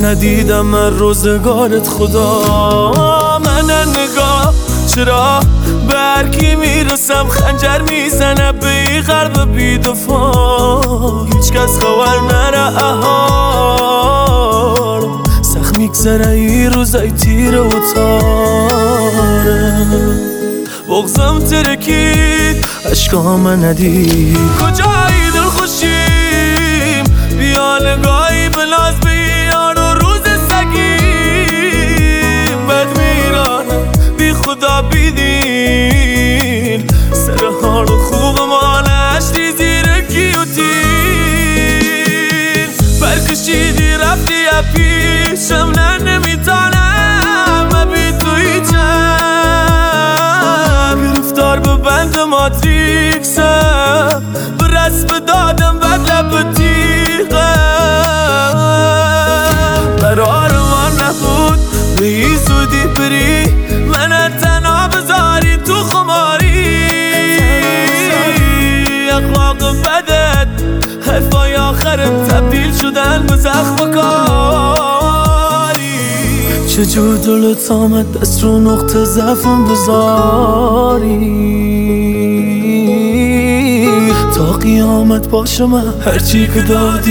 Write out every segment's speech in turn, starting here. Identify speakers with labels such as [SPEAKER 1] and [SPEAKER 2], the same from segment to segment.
[SPEAKER 1] ندیدم من روزگارت خدا. من نگاه چرا به هر کی میرسم خنجر میزنه به قلب بی‌دفاع. هیچ کس خبر نره احال سخت میگذره این روزای تیره و تاره. بغضم ترکید عشقام ندید کجایی دل خوشیم بیا نگاهی بلاز بیان و روز سگیم. بد میرانم بی خدا بیدین سر حال خوب ما نشتی زیر گیوتین. برکشیدی رفتی پیشم نه نمیتانم بی تو هیچم. گرفتار به بند ماتریکسم به رسم دادم بد لب تیغم. قرار ما نبود به این زودی بری من تنها بذاری تو خماری. اخلاق بدت حرفای آخرت تبدیل شدن به زخم و کاری. چجور دلت آمد دست رو نقطه ضعفم بذاری. تا قیامت باشه من هرچی که دادی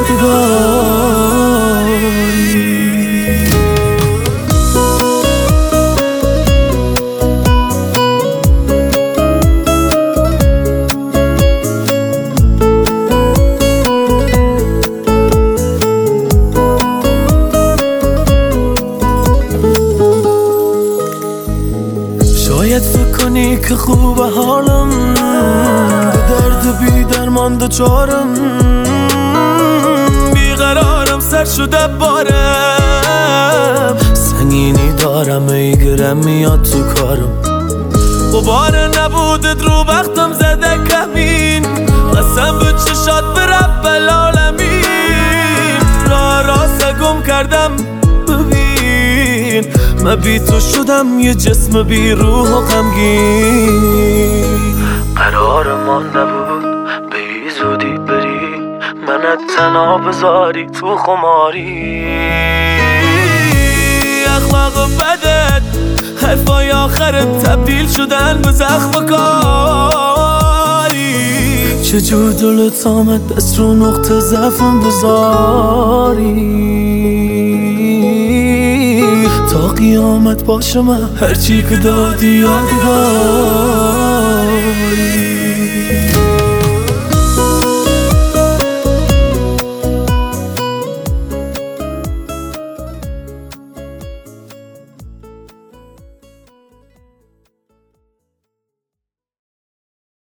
[SPEAKER 1] یادگاری. شاید فکر کنی که خوب حالم به درد بی درمان دچارم. بیقرارم سر شده بارم سنگینی دارم ای گرم میاد تو کارم. غبار نبودت رو بختم زده کمین قسم به چشات به رب العالمین. راه راست گم کردم من بی تو شدم یه جسم بی روح و غمگین. قرار ما نبود به این زودی بری منت تنها بذاری تو خماری. اخلاق بدت حرفای آخرت تبدیل شدن به زخم و کاری. چجور دلت آمد دست رو نقطه ضعفم بذاری. تا قیامت باشه من هرچی که دادی یادگار.